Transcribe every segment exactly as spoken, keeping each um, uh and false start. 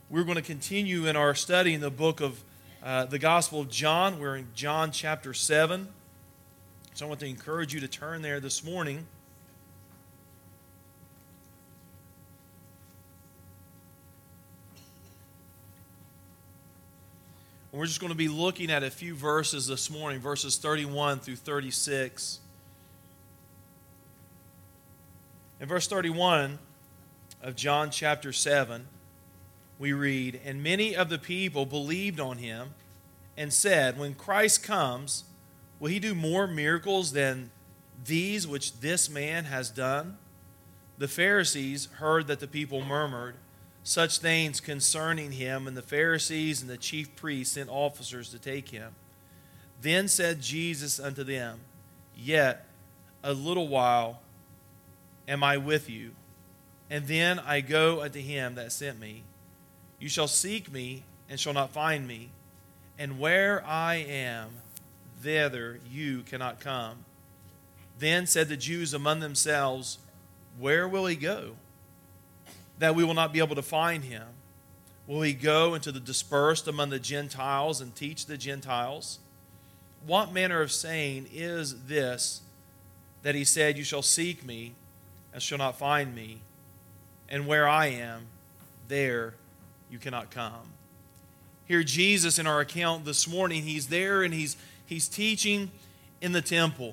We're going to continue in our study in the book of uh, the Gospel of John. We're in John chapter seven. So I want to encourage you to turn there this morning. We're just going to be looking at a few verses this morning, verses thirty-one through thirty-six. In verse thirty-one of John chapter seven, we read, "And many of the people believed on him and said, 'When Christ comes, will he do more miracles than these which this man has done?' The Pharisees heard that the people murmured such things concerning him, and the Pharisees and the chief priests sent officers to take him. Then said Jesus unto them, 'Yet a little while am I with you, and then I go unto him that sent me. You shall seek me, and shall not find me, and where I am, thither you cannot come.' Then said the Jews among themselves, 'Where will he go, that we will not be able to find him? Will he go into the dispersed among the Gentiles and teach the Gentiles? What manner of saying is this, that he said, You shall seek me, and shall not find me, and where I am, there you cannot come?'" Here Jesus in our account this morning, he's there and he's, he's teaching in the temple.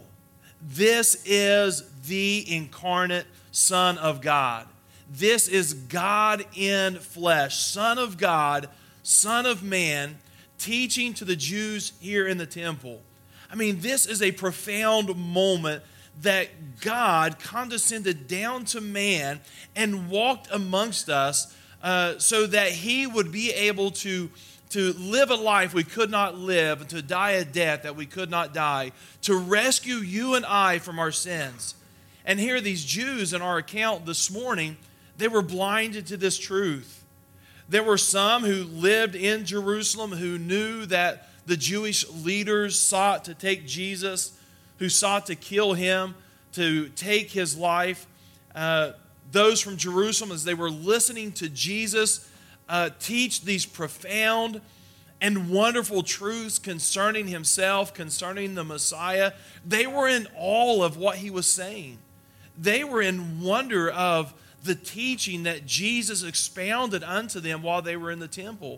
This is the incarnate Son of God. This is God in flesh, Son of God, Son of man, teaching to the Jews here in the temple. I mean, this is a profound moment that God condescended down to man and walked amongst us uh, so that he would be able to, to live a life we could not live, and to die a death that we could not die, to rescue you and I from our sins. And here these Jews in our account this morning, they were blinded to this truth. There were some who lived in Jerusalem who knew that the Jewish leaders sought to take Jesus, who sought to kill him, to take his life. Uh, those from Jerusalem, as they were listening to Jesus uh, teach these profound and wonderful truths concerning himself, concerning the Messiah, they were in awe of what he was saying. They were in wonder of the teaching that Jesus expounded unto them while they were in the temple.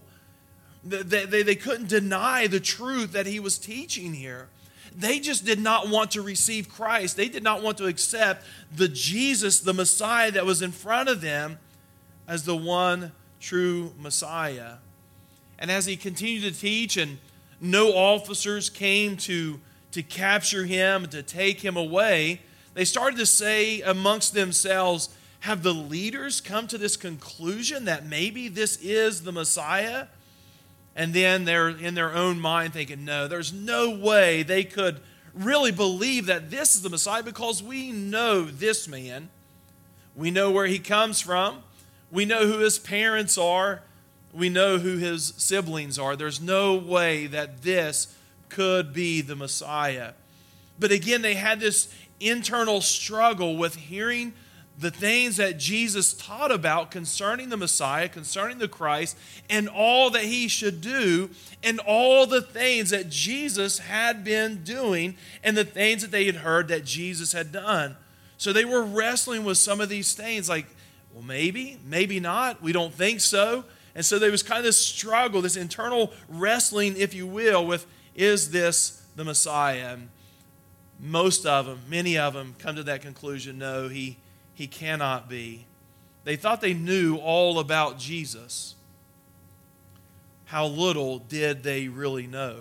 They, they, they couldn't deny the truth that he was teaching here. They just did not want to receive Christ. They did not want to accept the Jesus, the Messiah that was in front of them, as the one true Messiah. And as he continued to teach, and no officers came to, to capture him and to take him away, they started to say amongst themselves, have the leaders come to this conclusion that maybe this is the Messiah? And then they're in their own mind thinking, no, there's no way they could really believe that this is the Messiah, because we know this man. We know where he comes from. We know who his parents are. We know who his siblings are. There's no way that this could be the Messiah. But again, they had this internal struggle with hearing the things that Jesus taught about concerning the Messiah, concerning the Christ, and all that he should do, and all the things that Jesus had been doing, and the things that they had heard that Jesus had done. So they were wrestling with some of these things, like, well, maybe, maybe not. We don't think so. And so there was kind of this struggle, this internal wrestling, if you will, with, is this the Messiah? And most of them, many of them, come to that conclusion, no, he He cannot be. They thought they knew all about Jesus. How little did they really know?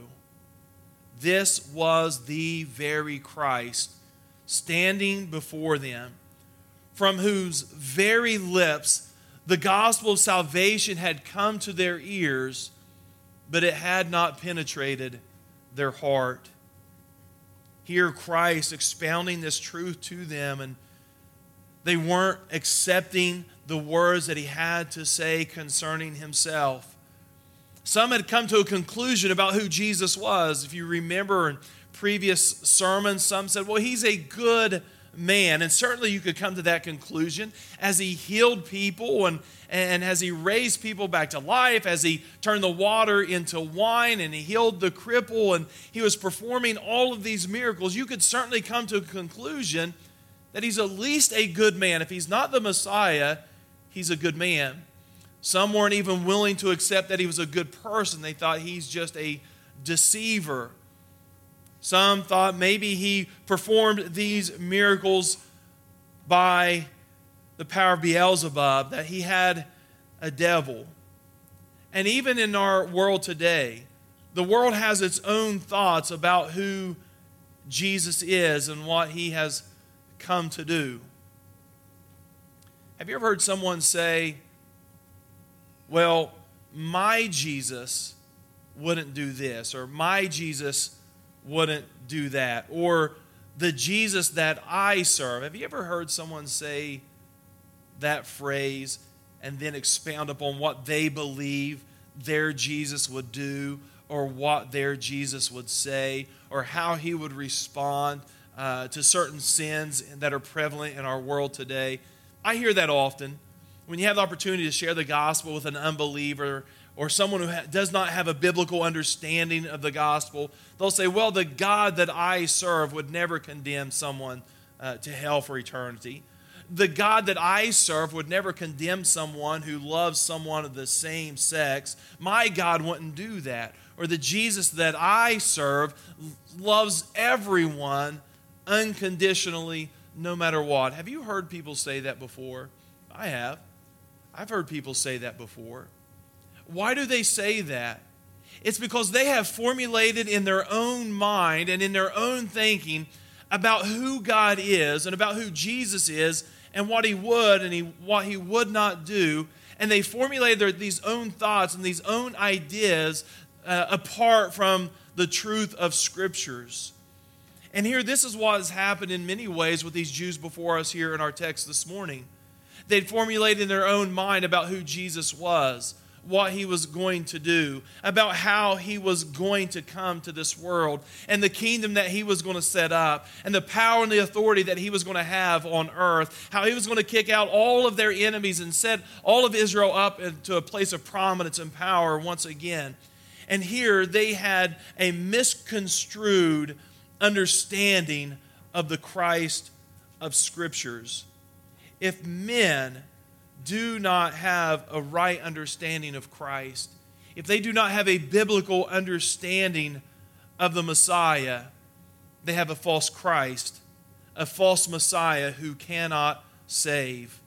This was the very Christ standing before them, from whose very lips the gospel of salvation had come to their ears, but it had not penetrated their heart. Here Christ expounding this truth to them, and they weren't accepting the words that he had to say concerning himself. Some had come to a conclusion about who Jesus was. If you remember in previous sermons, some said, well, he's a good man. And certainly you could come to that conclusion as he healed people and, and as he raised people back to life, as he turned the water into wine and he healed the cripple and he was performing all of these miracles. You could certainly come to a conclusion that he's at least a good man. If he's not the Messiah, he's a good man. Some weren't even willing to accept that he was a good person. They thought he's just a deceiver. Some thought maybe he performed these miracles by the power of Beelzebub, that he had a devil. And even in our world today, the world has its own thoughts about who Jesus is and what he has come to do. Have you ever heard someone say, well, my Jesus wouldn't do this, or my Jesus wouldn't do that, or the Jesus that I serve? Have you ever heard someone say that phrase and then expound upon what they believe their Jesus would do, or what their Jesus would say, or how he would respond uh, to certain sins that are prevalent in our world today? I hear that often. When you have the opportunity to share the gospel with an unbeliever or someone who ha- does not have a biblical understanding of the gospel, they'll say, well, the God that I serve would never condemn someone uh, to hell for eternity. The God that I serve would never condemn someone who loves someone of the same sex. My God wouldn't do that. Or the Jesus that I serve loves everyone unconditionally, no matter what. Have you heard people say that before? I have. I've heard people say that before. Why do they say that? It's because they have formulated in their own mind and in their own thinking about who God is and about who Jesus is and what he would and he, what he would not do. And they formulate their, these own thoughts and these own ideas uh, apart from the truth of Scriptures. And here, this is what has happened in many ways with these Jews before us here in our text this morning. They'd formulated in their own mind about who Jesus was, what he was going to do, about how he was going to come to this world, and the kingdom that he was going to set up, and the power and the authority that he was going to have on earth, how he was going to kick out all of their enemies and set all of Israel up into a place of prominence and power once again. And here they had a misconstrued understanding of the Christ of Scriptures. If men do not have a right understanding of Christ, if they do not have a biblical understanding of the Messiah, they have a false Christ, a false Messiah who cannot save.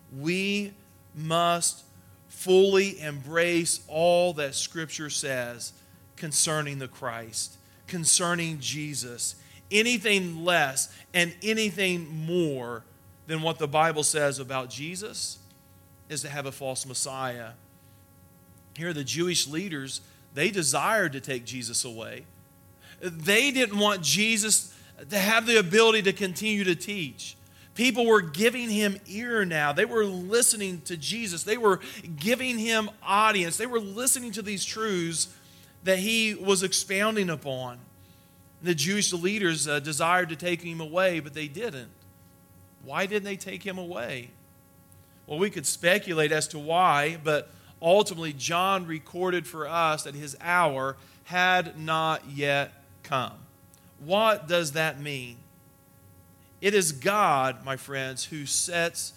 We must fully embrace all that Scripture says concerning the Christ, concerning Jesus. Anything less and anything more than what the Bible says about Jesus is to have a false Messiah. Here, the Jewish leaders, they desired to take Jesus away. They didn't want Jesus to have the ability to continue to teach. People were giving him ear now. They were listening to Jesus. They were giving him audience. They were listening to these truths that he was expounding upon. The Jewish leaders uh, desired to take him away, but they didn't. Why didn't they take him away? Well, we could speculate as to why, but ultimately John recorded for us that his hour had not yet come. What does that mean? It is God, my friends, who sets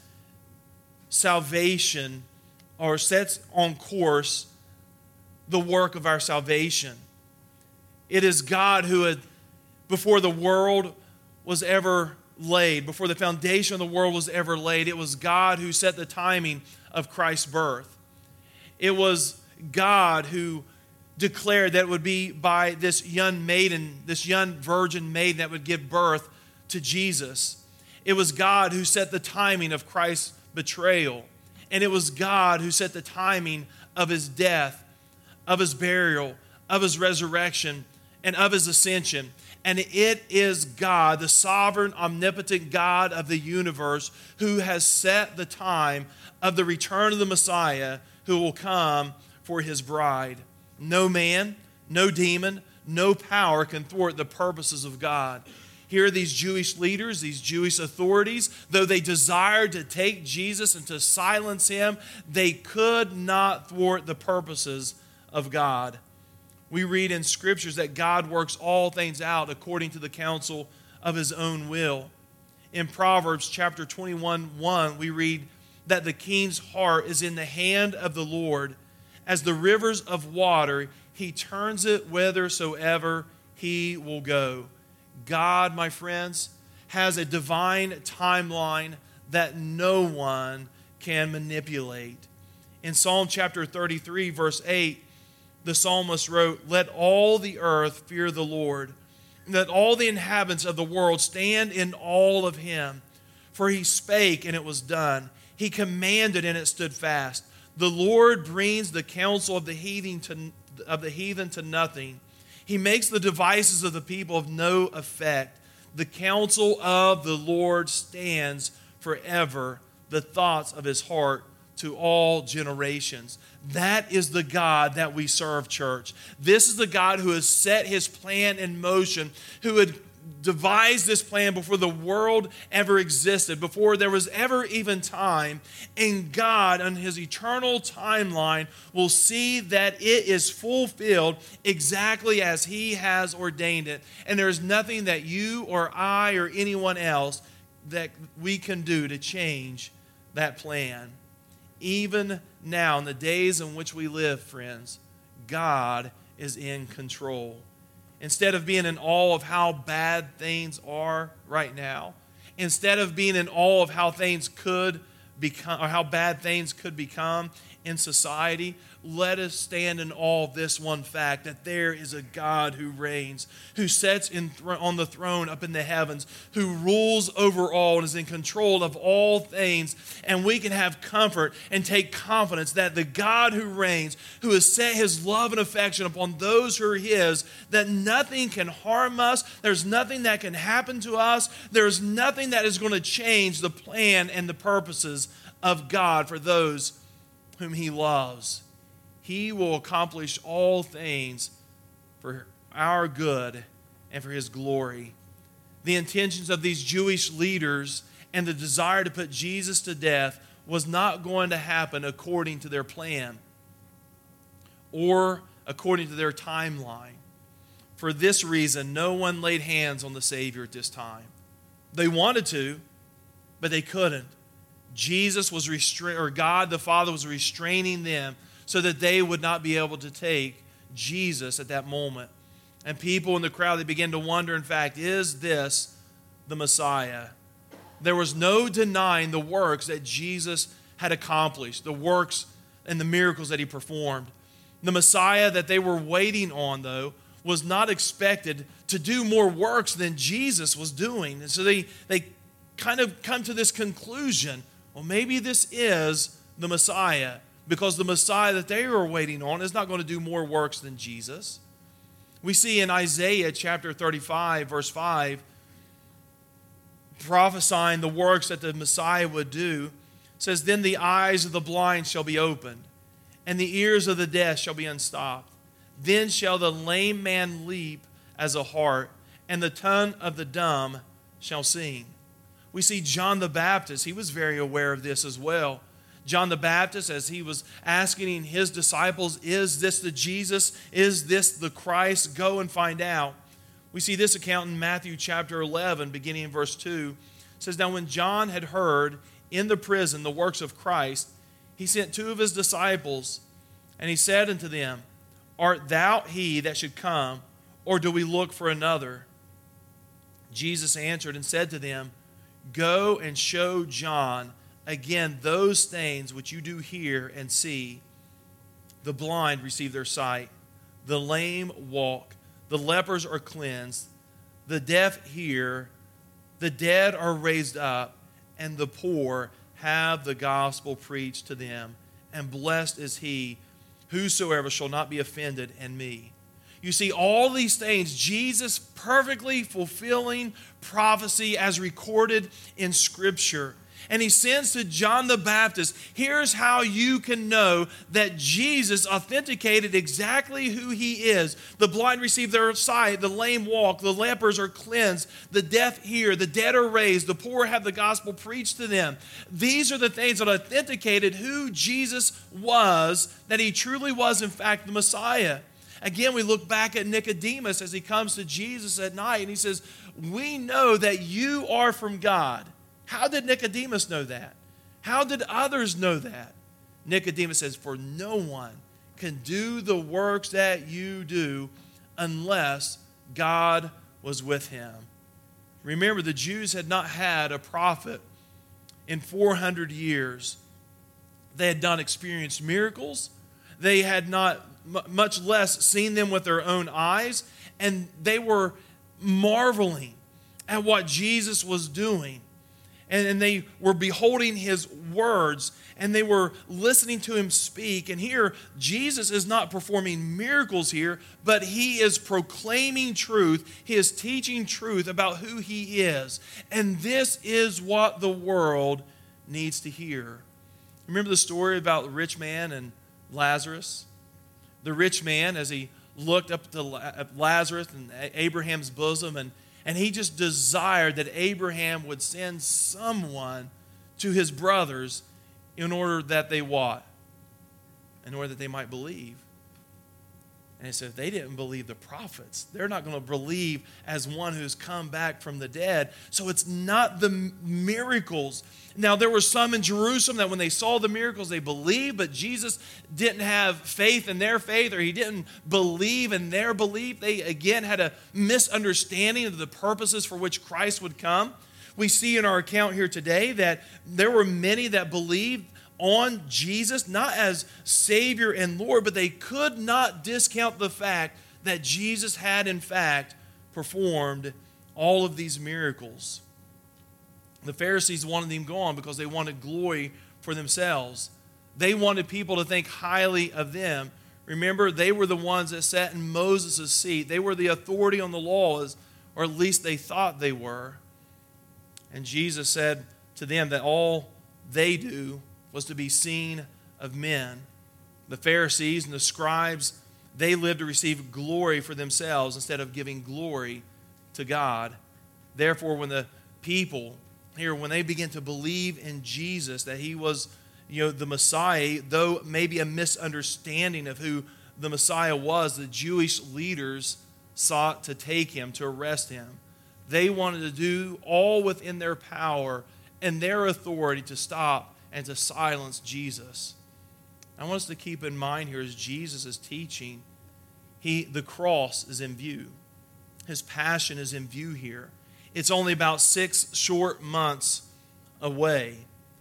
salvation or sets on course the work of our salvation. It is God who had, before the world was ever laid, before the foundation of the world was ever laid, it was God who set the timing of Christ's birth. It was God who declared that it would be by this young maiden, this young virgin maiden that would give birth to Jesus. It was God who set the timing of Christ's betrayal. And it was God who set the timing of his death, of his burial, of his resurrection, and of his ascension. And it is God, the sovereign, omnipotent God of the universe, who has set the time of the return of the Messiah who will come for his bride. No man, no demon, no power can thwart the purposes of God. Here are these Jewish leaders, these Jewish authorities. Though they desired to take Jesus and to silence him, they could not thwart the purposes of God. We read in Scriptures that God works all things out according to the counsel of his own will. In Proverbs chapter twenty-one, one, we read that the king's heart is in the hand of the Lord. As the rivers of water, he turns it whithersoever he will go. God, my friends, has a divine timeline that no one can manipulate. In Psalm chapter thirty-three, verse eight, the psalmist wrote, "Let all the earth fear the Lord, and let all the inhabitants of the world stand in awe of him. For he spake, and it was done. He commanded, and it stood fast. The Lord brings the counsel of the heathen to, of the heathen to nothing. He makes the devices of the people of no effect. The counsel of the Lord stands forever, the thoughts of his heart to all generations." That is the God that we serve, church. This is the God who has set his plan in motion, who had devised this plan before the world ever existed, before there was ever even time. And God, on his eternal timeline, will see that it is fulfilled exactly as he has ordained it. And there is nothing that you or I or anyone else that we can do to change that plan. Even now, in the days in which we live, friends, God is in control. Instead of being in awe of how bad things are right now, instead of being in awe of how things could become, or how bad things could become in society, let us stand in awe of this one fact, that there is a God who reigns, who sits in th- on the throne up in the heavens, who rules over all and is in control of all things. And we can have comfort and take confidence that the God who reigns, who has set his love and affection upon those who are his, that nothing can harm us, there's nothing that can happen to us, there's nothing that is going to change the plan and the purposes of God for those whom he loves. He will accomplish all things for our good and for his glory. The intentions of these Jewish leaders and the desire to put Jesus to death was not going to happen according to their plan or according to their timeline. For this reason, no one laid hands on the Savior at this time. They wanted to, but they couldn't. Jesus was restrained, or God the Father was restraining them so that they would not be able to take Jesus at that moment. And people in the crowd, they began to wonder, in fact, is this the Messiah? There was no denying the works that Jesus had accomplished, the works and the miracles that he performed. The Messiah that they were waiting on, though, was not expected to do more works than Jesus was doing. And so they, they kind of come to this conclusion, well, maybe this is the Messiah, because the Messiah that they were waiting on is not going to do more works than Jesus. We see in Isaiah chapter thirty-five, verse five, prophesying the works that the Messiah would do, says, "Then the eyes of the blind shall be opened, and the ears of the deaf shall be unstopped. Then shall the lame man leap as a hart, and the tongue of the dumb shall sing." We see John the Baptist, he was very aware of this as well. John the Baptist, as he was asking his disciples, is this the Jesus? Is this the Christ? Go and find out. We see this account in Matthew chapter eleven, beginning in verse two. It says, "Now when John had heard in the prison the works of Christ, he sent two of his disciples, and he said unto them, Art thou he that should come, or do we look for another? Jesus answered and said to them, Go and show John again those things which you do hear and see. The blind receive their sight, the lame walk, the lepers are cleansed, the deaf hear, the dead are raised up, and the poor have the gospel preached to them. And blessed is he whosoever shall not be offended in me." You see, all these things, Jesus perfectly fulfilling prophecy as recorded in Scripture. And he sends to John the Baptist, here's how you can know that Jesus authenticated exactly who he is. The blind receive their sight, the lame walk, the lepers are cleansed, the deaf hear, the dead are raised, the poor have the gospel preached to them. These are the things that authenticated who Jesus was, that he truly was in fact the Messiah. Again, we look back at Nicodemus as he comes to Jesus at night and he says, we know that you are from God. How did Nicodemus know that? How did others know that? Nicodemus says, for no one can do the works that you do unless God was with him. Remember, the Jews had not had a prophet in four hundred years. They had not experienced miracles. They had not, much less, seen them with their own eyes. And they were marveling at what Jesus was doing. And they were beholding his words, and they were listening to him speak. And here, Jesus is not performing miracles here, but he is proclaiming truth. He is teaching truth about who he is. And this is what the world needs to hear. Remember the story about the rich man and Lazarus? The rich man, as he looked up to Lazarus and Abraham's bosom, and And he just desired that Abraham would send someone to his brothers in order that they what? In order that they might believe. And he said, if they didn't believe the prophets, they're not going to believe as one who's come back from the dead. So it's not the miracles. Now, there were some in Jerusalem that when they saw the miracles, they believed, but Jesus didn't have faith in their faith, or he didn't believe in their belief. They, again, had a misunderstanding of the purposes for which Christ would come. We see in our account here today that there were many that believed on Jesus, not as Savior and Lord, but they could not discount the fact that Jesus had, in fact, performed all of these miracles. The Pharisees wanted him gone because they wanted glory for themselves. They wanted people to think highly of them. Remember, they were the ones that sat in Moses' seat. They were the authority on the laws, or at least they thought they were. And Jesus said to them that all they do was to be seen of men. The Pharisees and the scribes, they lived to receive glory for themselves instead of giving glory to God. Therefore, when the people here, when they begin to believe in Jesus, that he was, you know, the Messiah, though maybe a misunderstanding of who the Messiah was, the Jewish leaders sought to take him, to arrest him. They wanted to do all within their power and their authority to stop and to silence Jesus. I want us to keep in mind here as Jesus is teaching, he, the cross is in view. His passion is in view here. It's only about six short months away.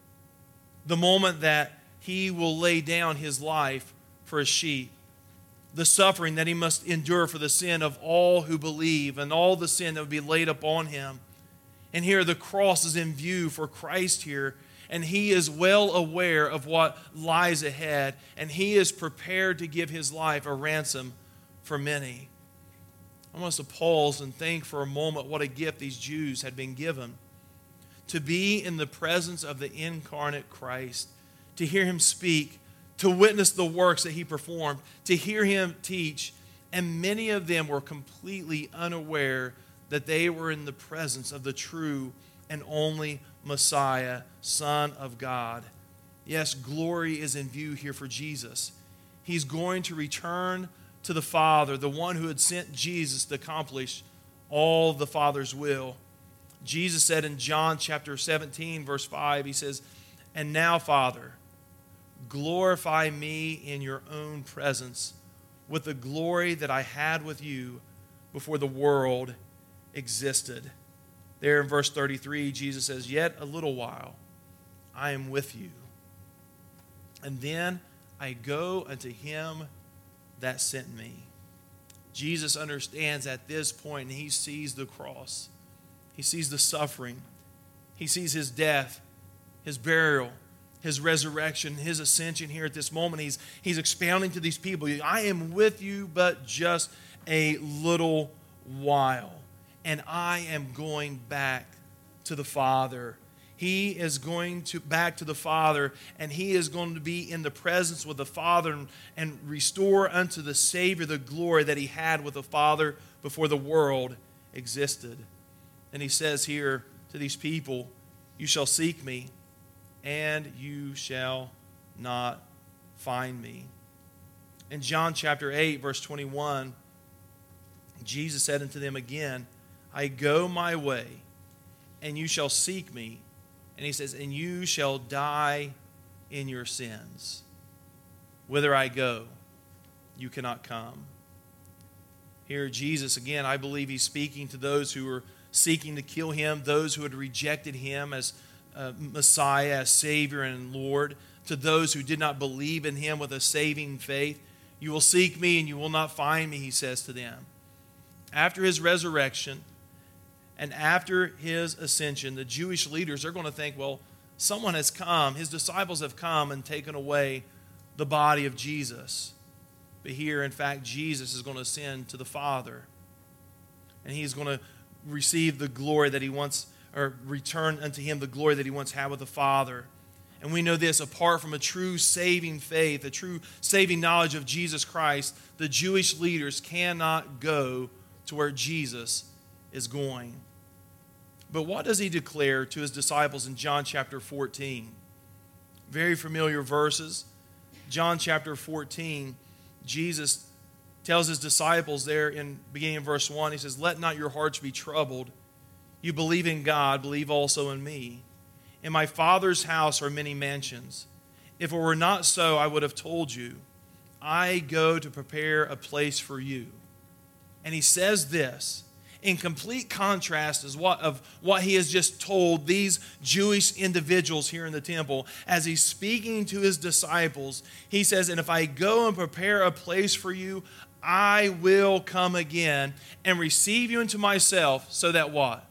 The moment that he will lay down his life for his sheep. The suffering that he must endure for the sin of all who believe and all the sin that would be laid upon him. And here the cross is in view for Christ here. And he is well aware of what lies ahead. And he is prepared to give his life a ransom for many. I want us to pause and think for a moment what a gift these Jews had been given. To be in the presence of the incarnate Christ. To hear him speak. To witness the works that he performed. To hear him teach. And many of them were completely unaware that they were in the presence of the true and only Messiah, Son of God. Yes, glory is in view here for Jesus. He's going to return to the Father, the one who had sent Jesus to accomplish all the Father's will. Jesus said in John chapter seventeen, verse five, he says, and now, Father, glorify me in your own presence with the glory that I had with you before the world existed. There in verse thirty-three, Jesus says, yet a little while I am with you. And then I go unto him that sent me. Jesus understands at this point, and he sees the cross. He sees the suffering. He sees his death, his burial, his resurrection, his ascension here at this moment. He's, he's expounding to these people, I am with you but just a little while. And I am going back to the Father. He is going to back to the Father, and he is going to be in the presence with the Father and, and restore unto the Savior the glory that he had with the Father before the world existed. And he says here to these people, you shall seek me, and you shall not find me. In John chapter eight, verse twenty-one, Jesus said unto them again, I go my way, and you shall seek me. And he says, and you shall die in your sins. Whither I go, you cannot come. Here, Jesus, again, I believe he's speaking to those who were seeking to kill him, those who had rejected him as uh, Messiah, as Savior and Lord, to those who did not believe in him with a saving faith. You will seek me and you will not find me, he says to them. After his resurrection, and after his ascension, the Jewish leaders are going to think, well, someone has come, his disciples have come and taken away the body of Jesus. But here, in fact, Jesus is going to ascend to the Father. And he's going to receive the glory that he once, or return unto him the glory that he once had with the Father. And we know this, apart from a true saving faith, a true saving knowledge of Jesus Christ, the Jewish leaders cannot go to where Jesus is going. But what does he declare to his disciples in John chapter fourteen? Very familiar verses. John chapter fourteen, Jesus tells his disciples there in beginning of verse one, he says, let not your hearts be troubled. You believe in God, believe also in me. In my Father's house are many mansions. If it were not so, I would have told you. I go to prepare a place for you. And he says this in complete contrast as what, of what he has just told these Jewish individuals here in the temple. As he's speaking to his disciples, he says, and if I go and prepare a place for you, I will come again and receive you into myself, so that what?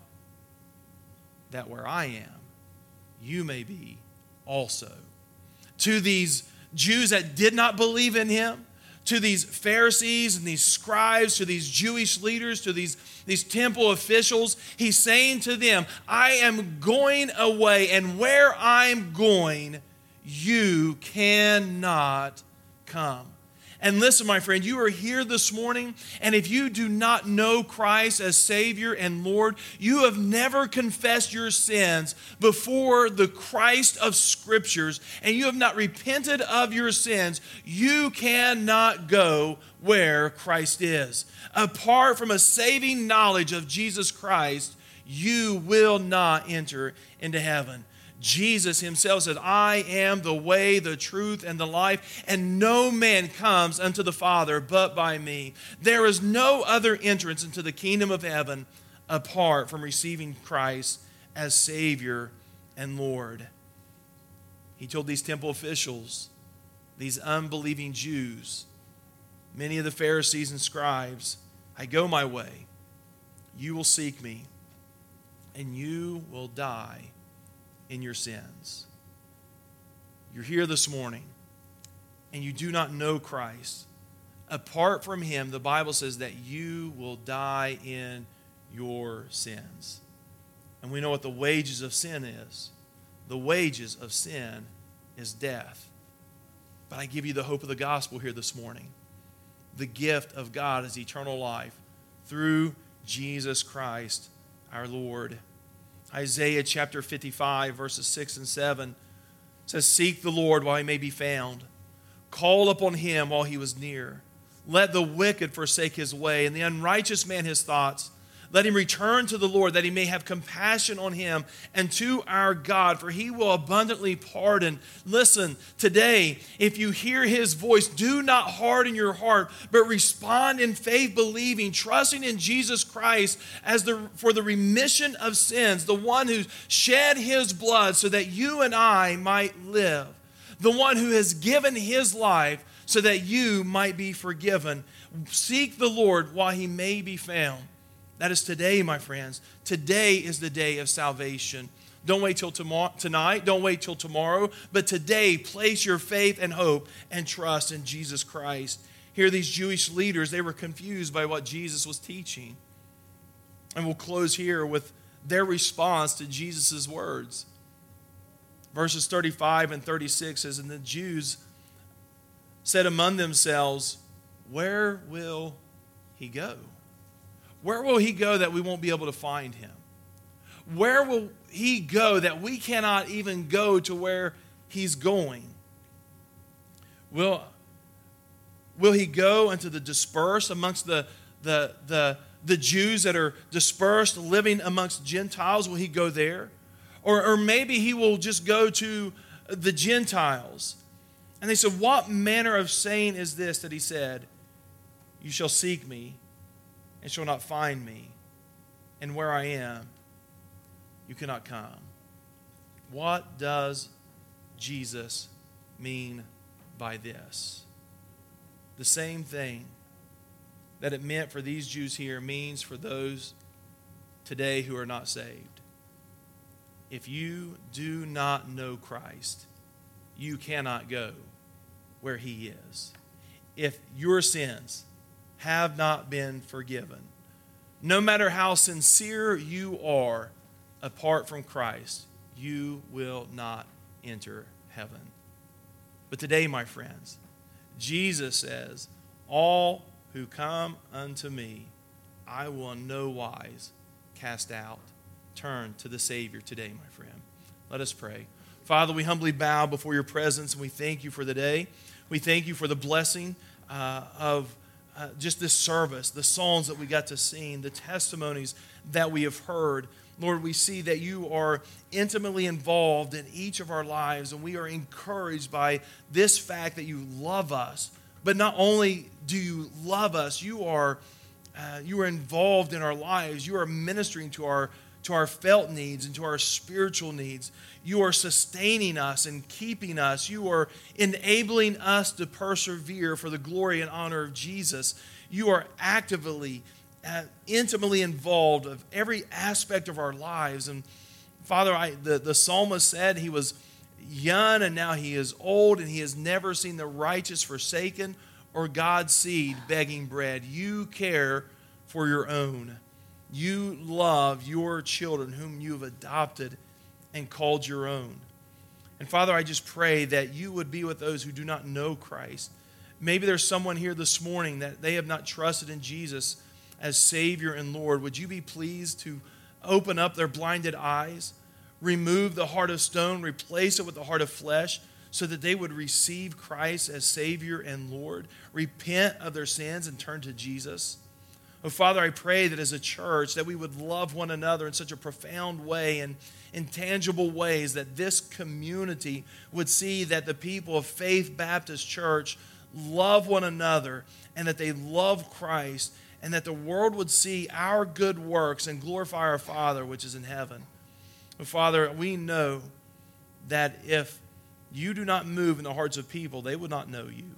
That where I am, you may be also. To these Jews that did not believe in him, to these Pharisees and these scribes, to these Jewish leaders, to these, these temple officials, he's saying to them, I am going away, and where I'm going, you cannot come. And listen, my friend, you are here this morning, and if you do not know Christ as Savior and Lord, you have never confessed your sins before the Christ of Scriptures, and you have not repented of your sins, you cannot go where Christ is. Apart from a saving knowledge of Jesus Christ, you will not enter into heaven. Jesus himself said, I am the way, the truth, and the life, and no man comes unto the Father but by me. There is no other entrance into the kingdom of heaven apart from receiving Christ as Savior and Lord. He told these temple officials, these unbelieving Jews, many of the Pharisees and scribes, I go my way, you will seek me, and you will die in your sins. You're here this morning and you do not know Christ. Apart from him, the Bible says that you will die in your sins. And we know what the wages of sin is. The wages of sin is death. But I give you the hope of the gospel here this morning. The gift of God is eternal life through Jesus Christ our Lord. Isaiah chapter fifty-five, verses six and seven says, seek the Lord while he may be found. Call upon him while he was near. Let the wicked forsake his way, and the unrighteous man his thoughts. Let him return to the Lord, that he may have compassion on him, and to our God, for he will abundantly pardon. Listen, today, if you hear his voice, do not harden your heart, but respond in faith, believing, trusting in Jesus Christ as the, for the remission of sins, the one who shed his blood so that you and I might live, the one who has given his life so that you might be forgiven. Seek the Lord while he may be found. That is today, my friends. Today is the day of salvation. Don't wait till tomorrow, tonight. Don't wait till tomorrow. But today, place your faith and hope and trust in Jesus Christ. Here, these Jewish leaders, they were confused by what Jesus was teaching. And we'll close here with their response to Jesus' words. Verses thirty-five and thirty-six says, and the Jews said among themselves, where will he go? Where will he go that we won't be able to find him? Where will he go that we cannot even go to where he's going? Will, will he go into the dispersed amongst the, the, the, the Jews that are dispersed, living amongst Gentiles? Will he go there? Or, or maybe he will just go to the Gentiles. And they said, what manner of saying is this that he said, you shall seek me and shall not find me, and where I am, you cannot come. What does Jesus mean by this? The same thing that it meant for these Jews here means for those today who are not saved. If you do not know Christ, you cannot go where he is. If your sins have not been forgiven, no matter how sincere you are, apart from Christ, you will not enter heaven. But today, my friends, Jesus says, all who come unto me, I will in no wise cast out. Turn to the Savior today, my friend. Let us pray. Father, we humbly bow before your presence, and we thank you for the day. We thank you for the blessing uh, of uh, just this service, the songs that we got to sing, the testimonies that we have heard. Lord, we see that you are intimately involved in each of our lives, and we are encouraged by this fact that you love us. But not only do you love us, you are, uh, you are involved in our lives. You are ministering to our to our felt needs and to our spiritual needs. You are sustaining us and keeping us. You are enabling us to persevere for the glory and honor of Jesus. You are actively, uh, intimately involved of every aspect of our lives. And Father, I, the, the psalmist said he was young and now he is old, and he has never seen the righteous forsaken or God's seed begging bread. You care for your own. You love your children whom you have adopted and called your own. And Father, I just pray that you would be with those who do not know Christ. Maybe there's someone here this morning that they have not trusted in Jesus as Savior and Lord. Would you be pleased to open up their blinded eyes, remove the heart of stone, replace it with the heart of flesh, so that they would receive Christ as Savior and Lord, repent of their sins, and turn to Jesus? Oh, Father, I pray that as a church that we would love one another in such a profound way and in tangible ways, that this community would see that the people of Faith Baptist Church love one another and that they love Christ, and that the world would see our good works and glorify our Father which is in heaven. Oh, Father, we know that if you do not move in the hearts of people, they would not know you.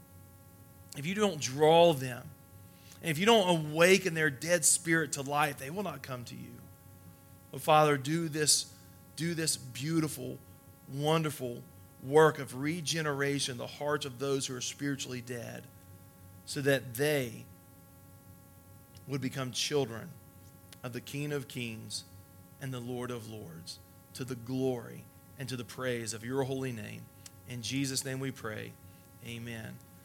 If you don't draw them, and if you don't awaken their dead spirit to life, they will not come to you. Oh, Father, do this, do this beautiful, wonderful work of regeneration in the hearts of those who are spiritually dead, so that they would become children of the King of Kings and the Lord of Lords, to the glory and to the praise of your holy name. In Jesus' name we pray. Amen.